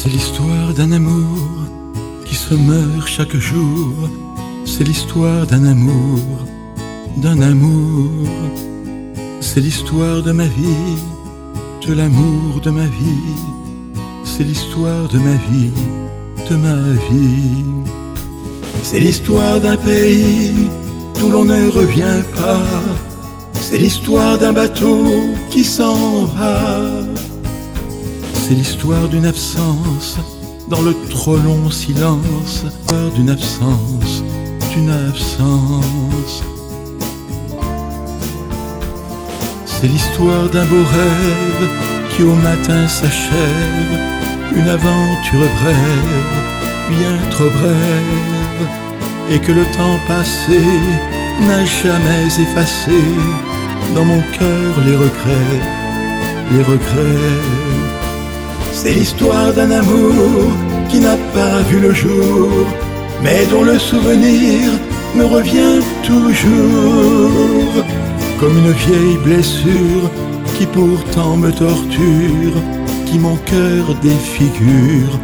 C'est l'histoire d'un amour qui se meurt chaque jour. C'est l'histoire d'un amour, d'un amour. C'est l'histoire de ma vie, de l'amour de ma vie. C'est l'histoire de ma vie, de ma vie. C'est l'histoire d'un pays d'où l'on ne revient pas. C'est l'histoire d'un bateau qui s'en va. C'est l'histoire d'une absence dans le trop long silence. D'une absence, d'une absence. C'est l'histoire d'un beau rêve qui au matin s'achève. Une aventure brève, bien trop brève, et que le temps passé n'a jamais effacé dans mon cœur les regrets, les regrets. C'est l'histoire d'un amour qui n'a pas vu le jour, mais dont le souvenir me revient toujours, comme une vieille blessure qui pourtant me torture, qui mon cœur défigure,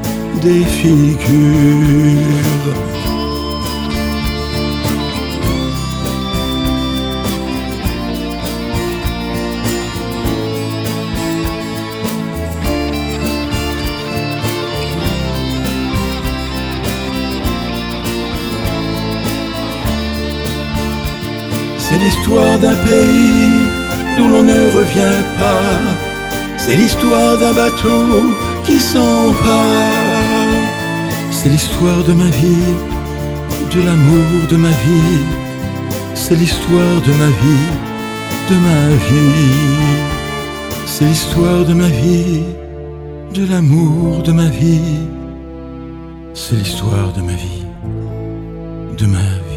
défigure. C'est l'histoire d'un pays d'où l'on ne revient pas. C'est l'histoire d'un bateau qui s'en va. C'est l'histoire de ma vie, de l'amour de ma vie. C'est l'histoire de ma vie, de ma vie. C'est l'histoire de ma vie, de l'amour de ma vie. C'est l'histoire de ma vie, de ma vie.